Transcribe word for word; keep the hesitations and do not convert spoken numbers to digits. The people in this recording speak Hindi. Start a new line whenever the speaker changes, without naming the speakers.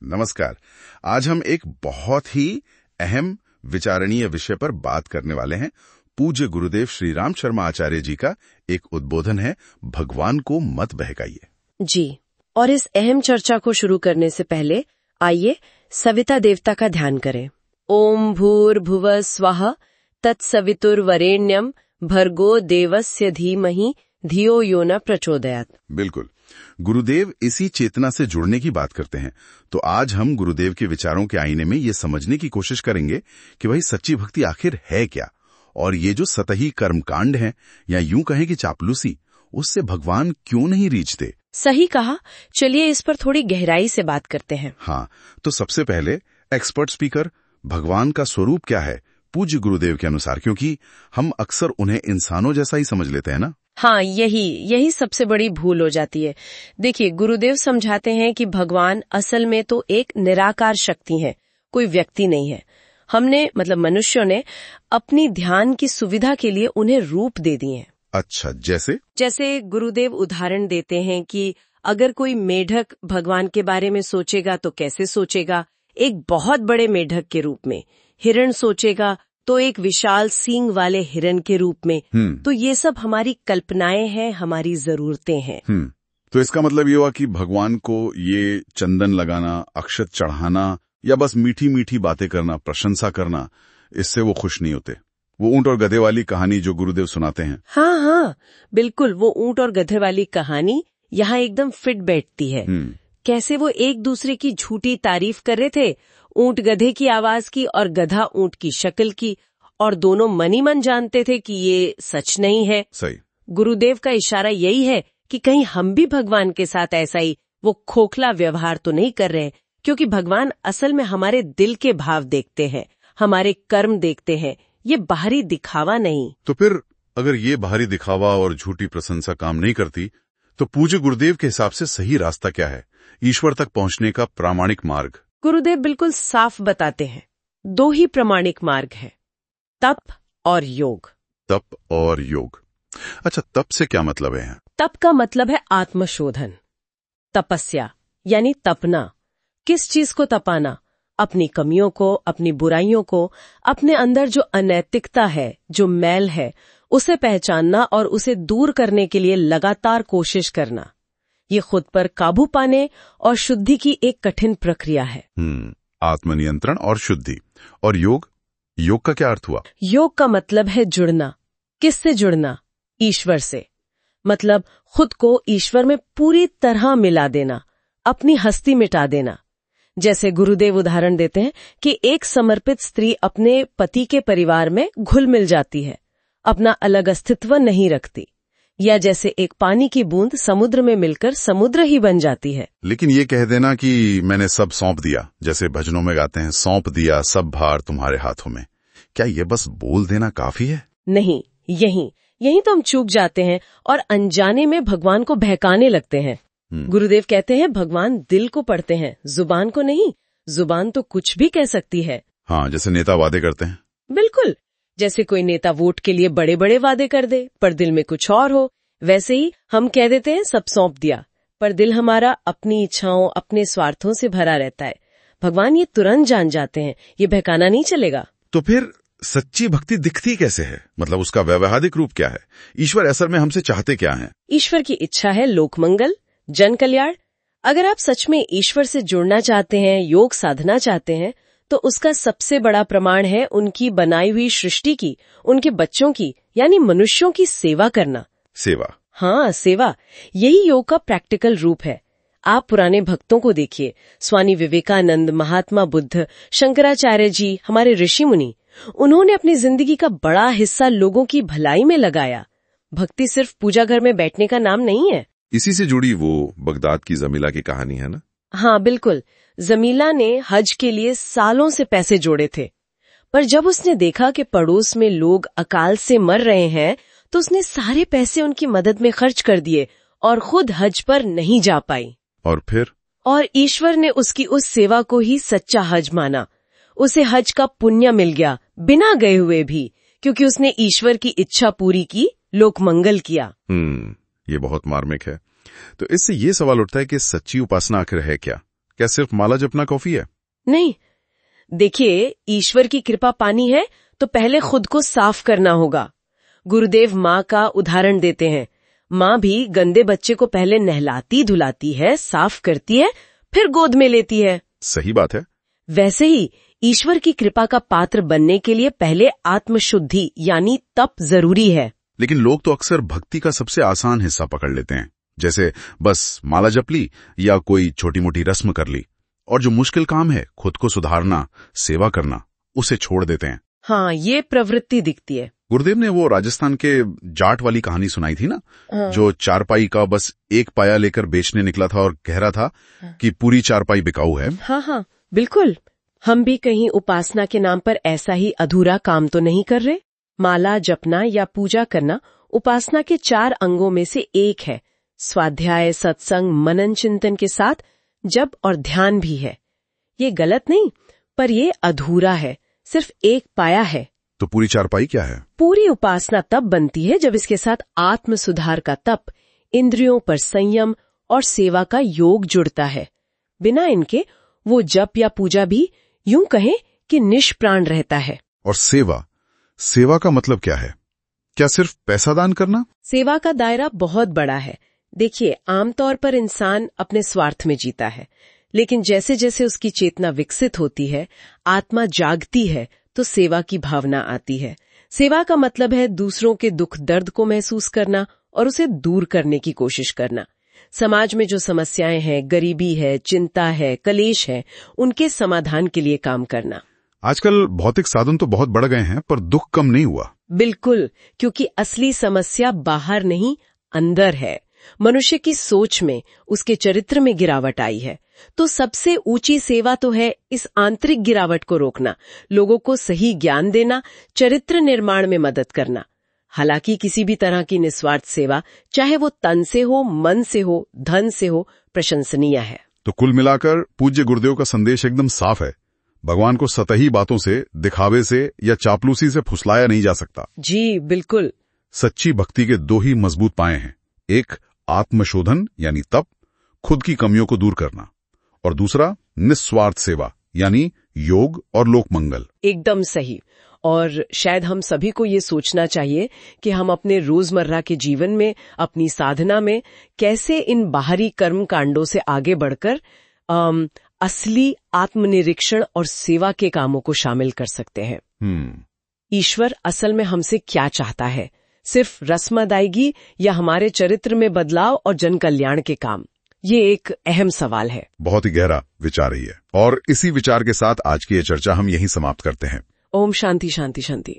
नमस्कार। आज हम एक बहुत ही अहम विचारणीय विषय पर बात करने वाले हैं। पूज्य गुरुदेव श्री राम शर्मा आचार्य जी का एक उद्बोधन है, भगवान को मत बहकाइए।
जी, और इस अहम चर्चा को शुरू करने से पहले आइए सविता देवता का ध्यान करें। ओम भूर्भुवः स्वः तत्सवितुर्वरेण्यं भर्गो देवस्य धीमहि धियो यो न प्रचोदयात्।
बिल्कुल, गुरुदेव इसी चेतना से जुड़ने की बात करते हैं। तो आज हम गुरुदेव के विचारों के आईने में ये समझने की कोशिश करेंगे कि भाई सच्ची भक्ति आखिर है क्या, और ये जो सतही कर्मकांड है या यूं कहें कि चापलूसी, उससे भगवान क्यों नहीं रीझते।
सही कहा। चलिए इस पर थोड़ी गहराई से बात करते हैं।
हाँ, तो सबसे पहले एक्सपर्ट स्पीकर, भगवान का स्वरूप क्या है पूज्य गुरुदेव के अनुसार, क्योंकि हम अक्सर उन्हें इंसानों जैसा ही समझ लेते हैं ना।
हाँ, यही यही सबसे बड़ी भूल हो जाती है। देखिए, गुरुदेव समझाते हैं कि भगवान असल में तो एक निराकार शक्ति है, कोई व्यक्ति नहीं है। हमने मतलब मनुष्यों ने अपनी ध्यान की सुविधा के लिए उन्हें रूप दे दिए हैं।
अच्छा, जैसे
जैसे गुरुदेव उदाहरण देते हैं कि अगर कोई मेढक भगवान के बारे में सोचेगा तो कैसे सोचेगा, एक बहुत बड़े मेढक के रूप में। हिरण सोचेगा तो एक विशाल सींग वाले हिरण के रूप में। तो ये सब हमारी कल्पनाएं हैं, हमारी जरूरतें हैं।
तो इसका मतलब ये हुआ कि भगवान को ये चंदन लगाना, अक्षत चढ़ाना या बस मीठी मीठी बातें करना, प्रशंसा करना, इससे वो खुश नहीं होते। वो ऊंट और गधे वाली कहानी जो गुरुदेव सुनाते हैं,
हाँ हाँ बिल्कुल, वो ऊंट और गधे वाली कहानी यहाँ एकदम फिट बैठती है। कैसे वो एक दूसरे की झूठी तारीफ कर रहे थे, ऊंट गधे की आवाज की और गधा ऊंट की शक्ल की, और दोनों मनी मन जानते थे कि ये सच नहीं है।
सही।
गुरुदेव का इशारा यही है कि कहीं हम भी भगवान के साथ ऐसा ही वो खोखला व्यवहार तो नहीं कर रहे, क्योंकि भगवान असल में हमारे दिल के भाव देखते हैं, हमारे कर्म देखते हैं, ये बाहरी दिखावा नहीं।
तो फिर अगर ये बाहरी दिखावा और झूठी प्रशंसा काम नहीं करती, तो पूज्य गुरुदेव के हिसाब से सही रास्ता क्या है, ईश्वर तक पहुंचने का प्रामाणिक मार्ग?
गुरुदेव बिल्कुल साफ बताते हैं, दो ही प्रामाणिक मार्ग है, तप और योग।
तप और योग। अच्छा, तप से क्या मतलब है?
तप का मतलब है आत्मशोधन, तपस्या यानी तपना। किस चीज को तपाना? अपनी कमियों को, अपनी बुराइयों को, अपने अंदर जो अनैतिकता है, जो मैल है, उसे पहचानना और उसे दूर करने के लिए लगातार कोशिश करना। ये खुद पर काबू पाने और शुद्धि की एक कठिन प्रक्रिया है।
हम्म, आत्मनियंत्रण और शुद्धि। और योग, योग का क्या अर्थ हुआ?
योग का मतलब है जुड़ना। किससे जुड़ना? ईश्वर से। मतलब खुद को ईश्वर में पूरी तरह मिला देना, अपनी हस्ती मिटा देना। जैसे गुरुदेव उदाहरण देते हैं कि एक समर्पित स्त्री अपने पति के परिवार में घुल मिल जाती है, अपना अलग अस्तित्व नहीं रखती। या जैसे एक पानी की बूंद समुद्र में मिलकर समुद्र ही बन जाती है।
लेकिन ये कह देना कि मैंने सब सौंप दिया, जैसे भजनों में गाते हैं, सौंप दिया सब भार तुम्हारे हाथों में, क्या ये बस बोल देना काफी है?
नहीं, यही यही तो हम चूक जाते हैं और अनजाने में भगवान को बहकाने लगते हैं। गुरुदेव कहते हैं भगवान दिल को पढ़ते हैं, जुबान को नहीं। जुबान तो कुछ भी कह सकती है।
हाँ, जैसे नेता वादे करते हैं।
बिल्कुल, जैसे कोई नेता वोट के लिए बड़े बड़े वादे कर दे पर दिल में कुछ और हो, वैसे ही हम कह देते हैं सब सौंप दिया, पर दिल हमारा अपनी इच्छाओं, अपने स्वार्थों से भरा रहता है। भगवान ये तुरंत जान जाते हैं, ये बहकाना नहीं चलेगा।
तो फिर सच्ची भक्ति दिखती कैसे है? मतलब उसका व्यवहारिक रूप क्या है? ईश्वर असल में हमसे चाहते क्या है?
ईश्वर की इच्छा है लोकमंगल, जन कल्याण। अगर आप सच में ईश्वर से जुड़ना चाहते हैं, योग साधना चाहते हैं, तो उसका सबसे बड़ा प्रमाण है उनकी बनाई हुई सृष्टि की, उनके बच्चों की यानी मनुष्यों की सेवा करना।
सेवा?
हाँ, सेवा। यही योग का प्रैक्टिकल रूप है। आप पुराने भक्तों को देखिए, स्वामी विवेकानंद, महात्मा बुद्ध, शंकराचार्य जी, हमारे ऋषि मुनि, उन्होंने अपनी जिंदगी का बड़ा हिस्सा लोगों की भलाई में लगाया। भक्ति सिर्फ पूजा घर में बैठने का नाम नहीं है।
इसी से जुड़ी वो बगदाद की जमीला की कहानी है ना?
हाँ बिल्कुल। जमीला ने हज के लिए सालों से पैसे जोड़े थे, पर जब उसने देखा कि पड़ोस में लोग अकाल से मर रहे हैं, तो उसने सारे पैसे उनकी मदद में खर्च कर दिए और खुद हज पर नहीं जा पाई।
और फिर? और
ईश्वर ने उसकी उस सेवा को ही सच्चा हज माना। उसे हज का पुण्य मिल गया बिना गए हुए भी, क्योंकि उसने ईश्वर की इच्छा पूरी की, लोकमंगल किया।
हम्म, ये बहुत मार्मिक है। तो इससे ये सवाल उठता है कि सच्ची उपासना आखिर है क्या? क्या सिर्फ माला जपना काफी है?
नहीं, देखिए, ईश्वर की कृपा पानी है तो पहले खुद को साफ करना होगा। गुरुदेव माँ का उदाहरण देते हैं। माँ भी गंदे बच्चे को पहले नहलाती धुलाती है, साफ करती है, फिर गोद में लेती है।
सही बात है।
वैसे ही ईश्वर की कृपा का पात्र बनने के लिए पहले आत्मशुद्धि यानी तप जरूरी है।
लेकिन लोग तो अक्सर भक्ति का सबसे आसान हिस्सा पकड़ लेते हैं, जैसे बस माला जप ली या कोई छोटी मोटी रस्म कर ली, और जो मुश्किल काम है खुद को सुधारना, सेवा करना, उसे छोड़ देते हैं।
हाँ, ये प्रवृत्ति दिखती है।
गुरुदेव ने वो राजस्थान के जाट वाली कहानी सुनाई थी ना,
हाँ।
जो चारपाई का बस एक पाया लेकर बेचने निकला था और कह रहा था हाँ। कि पूरी चारपाई बिकाऊ है।
हाँ हाँ बिल्कुल। हम भी कहीं उपासना के नाम पर ऐसा ही अधूरा काम तो नहीं कर रहे? माला जपना या पूजा करना उपासना के चार अंगों में से एक है। स्वाध्याय, सत्संग, मनन चिंतन के साथ जप और ध्यान भी है। ये गलत नहीं, पर ये अधूरा है, सिर्फ एक पाया है।
तो पूरी चारपाई क्या है?
पूरी उपासना तब बनती है जब इसके साथ आत्म सुधार का तप, इंद्रियों पर संयम और सेवा का योग जुड़ता है। बिना इनके वो जप या पूजा भी यूं कहें कि निष्प्राण रहता है।
और सेवा, सेवा का मतलब क्या है? क्या सिर्फ पैसा दान करना?
सेवा का दायरा बहुत बड़ा है। देखिए, आमतौर पर इंसान अपने स्वार्थ में जीता है, लेकिन जैसे जैसे उसकी चेतना विकसित होती है, आत्मा जागती है, तो सेवा की भावना आती है। सेवा का मतलब है दूसरों के दुख दर्द को महसूस करना और उसे दूर करने की कोशिश करना। समाज में जो समस्याएं हैं, गरीबी है, चिंता है, कलेश है, उनके समाधान के लिए काम करना।
आजकल भौतिक साधन तो बहुत बढ़ गए हैं, पर दुख कम नहीं हुआ।
बिल्कुल, क्योंकि असली समस्या बाहर नहीं, अंदर है। मनुष्य की सोच में, उसके चरित्र में गिरावट आई है। तो सबसे ऊंची सेवा तो है इस आंतरिक गिरावट को रोकना, लोगों को सही ज्ञान देना, चरित्र निर्माण में मदद करना। हालांकि किसी भी तरह की निस्वार्थ सेवा, चाहे वो तन से हो, मन से हो, धन से हो, प्रशंसनीय है।
तो कुल मिलाकर पूज्य गुरुदेव का संदेश एकदम साफ है। भगवान को सतही बातों से, दिखावे से या चापलूसी से फुसलाया नहीं जा सकता।
जी बिल्कुल।
सच्ची भक्ति के दो ही मजबूत पाए हैं, एक आत्मशोधन यानी तप, खुद की कमियों को दूर करना, और दूसरा निस्वार्थ सेवा यानी योग और लोकमंगल।
एकदम सही। और शायद हम सभी को ये सोचना चाहिए कि हम अपने रोजमर्रा के जीवन में, अपनी साधना में कैसे इन बाहरी कर्म कांडों से आगे बढ़कर अम, असली आत्मनिरीक्षण और सेवा के कामों को शामिल कर सकते हैं।
हम्म
ईश्वर असल में हमसे क्या चाहता है? सिर्फ रस्म अदायगी या हमारे चरित्र में बदलाव और जन कल्याण के काम? ये एक अहम सवाल है।
बहुत ही गहरा विचार ही है। और इसी विचार के साथ आज की ये चर्चा हम यहीं समाप्त करते हैं।
ओम शांति शांति शांति।